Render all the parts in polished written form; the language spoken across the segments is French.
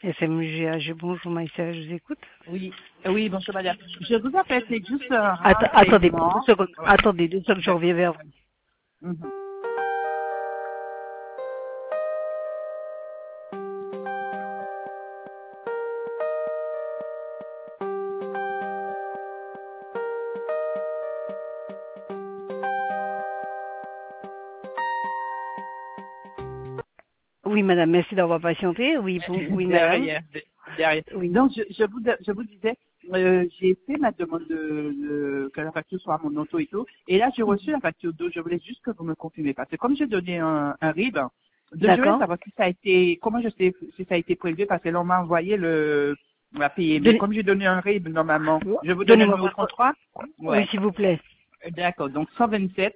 SMGH, bonjour Maïssa, je vous écoute. Oui, oui, bonjour madame. Je vous appelle, c'est juste un Attendez, renseignement. 2 secondes, Ouais. attendez 2 secondes, je reviens vers vous. Mhm. Oui madame, merci d'avoir patienté. Oui, oui madame. Derrière. Oui. Donc, je vous disais, j'ai fait ma demande que la facture soit à mon auto et tout. Et là, j'ai reçu la facture d'eau. Je voulais juste que vous me confirmez. Parce que comme j'ai donné un RIB, je voulais D'accord. savoir si ça a été, comment je sais si ça a été prélevé parce que là, on m'a envoyé la payer. Mais Donnez- comme j'ai donné un RIB, normalement, je vous donne le Donnez-moi numéro votre... 33? Oui, Ouais. s'il vous plaît. D'accord. Donc, 127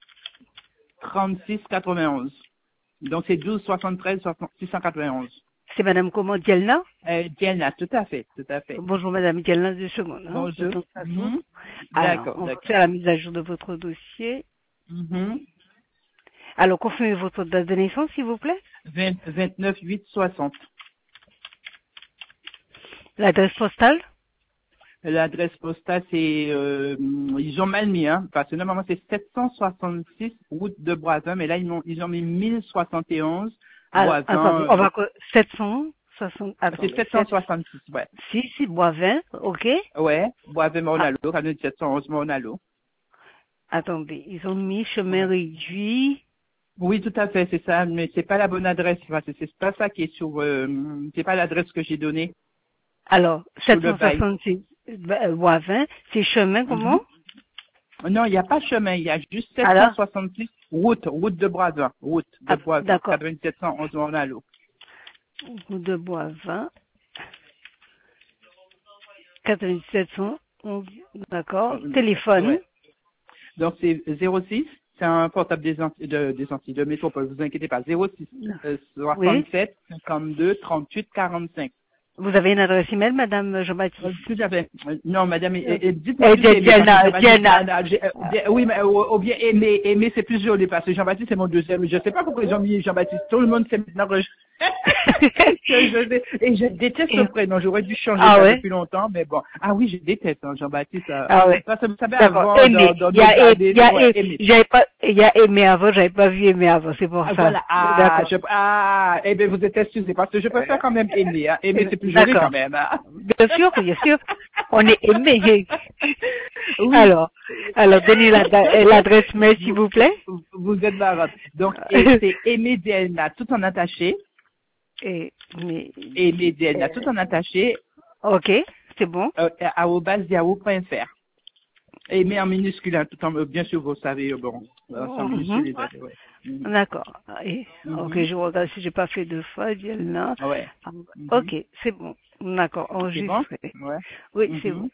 36 91. Donc, c'est 12 73 691. C'est madame comment, Dielna? Diana, tout à fait, tout à fait. Bonjour madame Dielna, 2 secondes. Hein, le Bonjour. temps que ça s'ouvre. Alors, D'accord, on va d'accord. faire la mise à jour de votre dossier. Mhm. Alors, confirmez votre date de naissance, s'il vous plaît. 29 8 60. L'adresse postale. L'adresse postale, c'est, ils ont mal mis, hein, parce que normalement c'est 766 route de Boisin, mais là ils ont mis 1071 Alors, attendez, on Boisin. va... 760... C'est Attendez, 766, ouais. 6, Boivin, ok. Ouais, Boisin Ah, Mornalo, 711 Mornalo. attendez, ils ont mis chemin Ouais. réduit. Oui, tout à fait, c'est ça, mais c'est pas la bonne adresse, parce que c'est pas ça qui est sur, c'est pas l'adresse que j'ai donnée Alors, sur le bail. 766 Boivin, c'est chemin Mhm. comment? Non, il n'y a pas chemin, il y a juste Alors, 766 route de Boisin, d'accord, 9711 Mornalo. route de Boivin, 9711, d'accord. Téléphone, Ouais. Donc c'est 06, c'est un portable des Antilles de métropole, vous inquiétez pas, 06 oui. 67 52 38 45. Vous avez une adresse email, madame Jean-Baptiste? Tout à fait. Non, madame, dites-moi Eh, plus Aimé, parce que Jean-Baptiste, Diana. oui, mais ou bien Aimé, c'est plus joli, parce que Jean-Baptiste, c'est mon deuxième. Je sais pas pourquoi ils ont mis Jean-Baptiste. Tout le monde sait maintenant que et je déteste ce prénom. J'aurais dû changer Ah ça ouais? depuis longtemps, mais bon. Ah oui, je déteste, hein, Jean-Baptiste. Ah ouais. Ça, vous savez, D'accord. avant, Aimé. dans nos années, ouais, Aimé. Il y a aimé avant, j'avais pas vu aimé avant, c'est pour Ah, ça. voilà, D'accord. eh bien, vous êtes excusé, parce que je préfère quand même Aimé, hein. Aimé, c'est plus joli D'accord. quand même, hein. Bien sûr, bien sûr. On est aimé. Oui. Alors, donnez l'adresse mail, s'il vous plaît. Vous êtes marrante. Donc, c'est Aimé Dielna, tout en attaché. Aimé Dielna, tout en attaché, Ok, c'est bon. @yahoo.fr. Aimé en minuscule, hein, tout en, bien sûr, vous savez, bon, en minuscule, les autres, ouais. Mhm. D'accord. Ok, Mhm. je regarde si j'ai pas fait 2 fois, Dielna. Ouais. Mhm. Ok, c'est bon. D'accord, C'est bon? enregistré. Ouais. Oui, c'est bon. Mhm.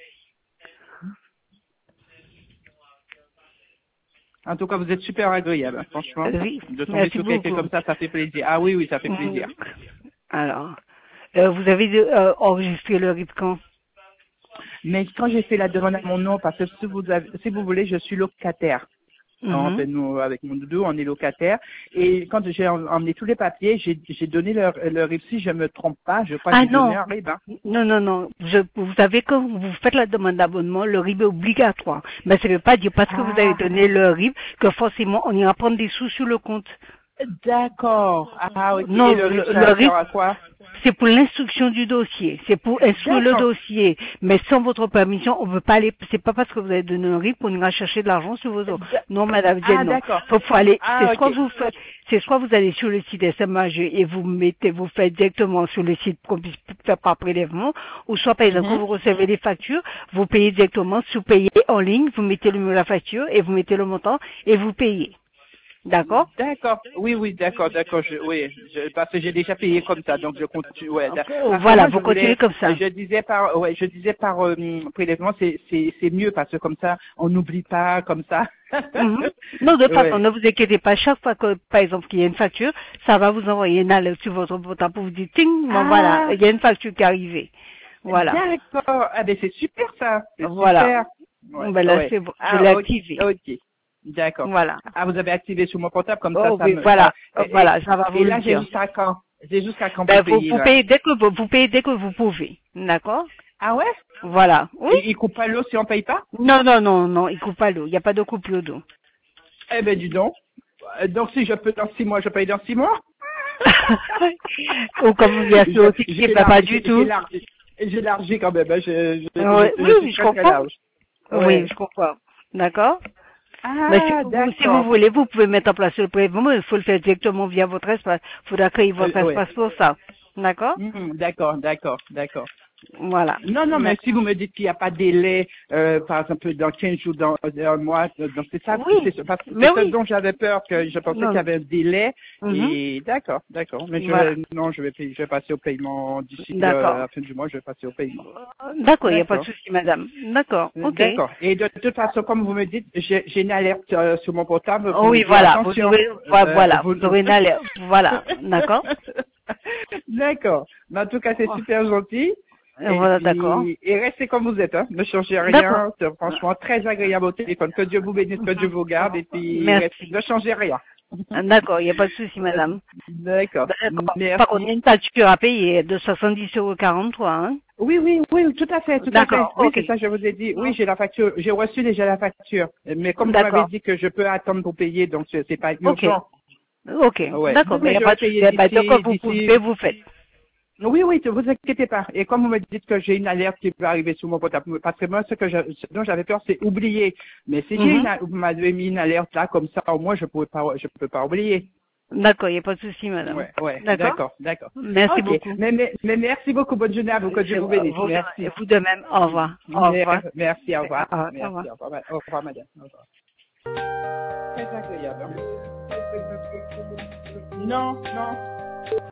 En tout cas, vous êtes super agréable, hein, franchement. Oui, De tomber merci sur quelqu'un beaucoup. comme ça fait plaisir. Ah oui, oui, ça fait plaisir. Alors, vous avez enregistré le RIP quand? Mais quand j'ai fait la demande à mon nom, parce que si vous voulez, je suis locataire. En fait, nous, avec mon doudou, on est locataire. Et quand j'ai emmené tous les papiers, j'ai donné le RIB. Si je me trompe pas, je crois que Ah j'ai donné non, un RIB. Hein. non. Vous savez, quand vous faites la demande d'abonnement, le RIB est obligatoire. Mais ça ne veut pas dire parce que vous avez Ah, donné le RIB que forcément on ira prendre des sous sur le compte. d'accord. Ah, ok. Non, Et le RIB, le ça RIB, sert à quoi? c'est pour l'instruction du dossier. C'est pour instruire le D'accord. dossier. Mais sans votre permission, on ne peut pas aller, c'est pas parce que vous avez donné un RIB qu'on ira chercher de l'argent sur vos autres. Non, madame Ah, Dienne, non. d'accord. Faut aller, Ah, ok. c'est soit vous allez sur le site SMAG et vous faites directement sur le site qu'on puisse faire par prélèvement, ou soit par exemple, quand Mhm. vous recevez les factures, vous payez directement, si vous payez en ligne, vous mettez le numéro de la facture et vous mettez le montant et vous payez. D'accord? D'accord. Oui, oui, d'accord. Parce que j'ai déjà payé comme ça, donc je continue. Ouais, parce que Voilà, moi, vous continuez comme ça. je disais par prélèvement, c'est mieux parce que comme ça, on n'oublie pas comme ça. Mhm. Non, de toute façon, Ouais. ne vous inquiétez pas. Chaque fois que, par exemple, qu'il y a une facture, ça va vous envoyer une alerte sur votre portable pour vous dire, ting, bon voilà, Ah, il y a une facture qui est arrivée. Voilà. d'accord. Ah ben c'est super ça. C'est Voilà. super. Ouais, Ben là, ouais. c'est bon. Je l'ai Ah, ok. activé. Ok. D'accord. Voilà. Ah, vous avez activé sur mon portable comme ça, Oh oui, voilà. ça. Voilà, ça va vous Et le là, j'ai dire. jusqu'à quand? C'est jusqu'à quand Ben, vous payez, vous là? payez vous payez dès que vous pouvez. D'accord? Ah ouais? Voilà. Oui? Et ils coupent pas l'eau si on paye pas? Non, non, non, non, il coupe pas l'eau. Il n'y a pas de coupure d'eau. Eh ben, dis donc. Donc, si je peux dans 6 mois, je paye dans 6 mois? Ou comme bien sûr, qui ne paye pas du tout. J'ai élargi quand même, hein. Oui, Je suis je très, très comprends. large. Oui, Ouais. je comprends. D'accord? Mais Ah, si vous d'accord. voulez, vous pouvez mettre en place le prélèvement, mais il faut le faire directement via votre espace. Il faudra créer votre Ouais. espace pour ça. D'accord? D'accord, d'accord, d'accord. Voilà. Non, non, mais si vous me dites qu'il n'y a pas de délai, par exemple, dans 15 jours, dans un mois, donc c'est ça, Oui, parce que mais c'est ça oui. dont j'avais peur, que je pensais qu'il y Non. avait un délai, Mhm. et d'accord, d'accord. Mais Voilà. non, je vais passer au paiement d'ici D'accord. la fin du mois, je vais passer au paiement. D'accord, il n'y a pas de D'accord. souci, madame. D'accord, ok. D'accord. Et de toute façon, comme vous me dites, j'ai une alerte sur mon portable Oh pour me oui, dire voilà. attention. Voilà, Vous... vous aurez une alerte. Voilà. D'accord? D'accord. Mais en tout cas, c'est super gentil. Et Voilà, d'accord. puis, et restez comme vous êtes, hein. Ne changez D'accord. rien. C'est franchement très agréable au téléphone. Que Dieu vous bénisse, que Dieu vous garde. Et puis, Merci. ne changez rien. D'accord, il n'y a pas de souci, madame. D'accord. D'accord. Par contre, il y Merci. a une facture à payer de 70,43 €, hein? Oui, oui, oui, tout à fait, tout à fait. D'accord, Oui, ok. c'est ça, je vous ai dit. Oui, j'ai la facture. J'ai reçu déjà la facture. Mais comme vous m'avez D'accord. dit que je peux attendre pour payer, donc c'est pas Ok. urgent. Ok. Ouais. D'accord, mais il Mais n'y a je pas vais de souci. payer Eh ben, dès que vous d'ici. pouvez, vous faites. Oui, oui, ne vous inquiétez pas. Et comme vous me dites que j'ai une alerte qui peut arriver sur mon portable, parce que moi, ce dont j'avais peur, c'est oublier. Mais si Mhm. vous m'avez mis une alerte là, comme ça, au moins, je peux pas oublier. D'accord, il n'y a pas de souci, madame. Ouais, ouais, D'accord? d'accord, d'accord. Merci Ok. beaucoup. Mais merci beaucoup. Bonne journée à vous. Que Dieu vous bénisse. Merci. Vous de même. Au revoir. Au revoir. Merci, au revoir. Au revoir. Merci, au revoir. Au revoir, madame. Au revoir. Très agréable, hein. Non, non.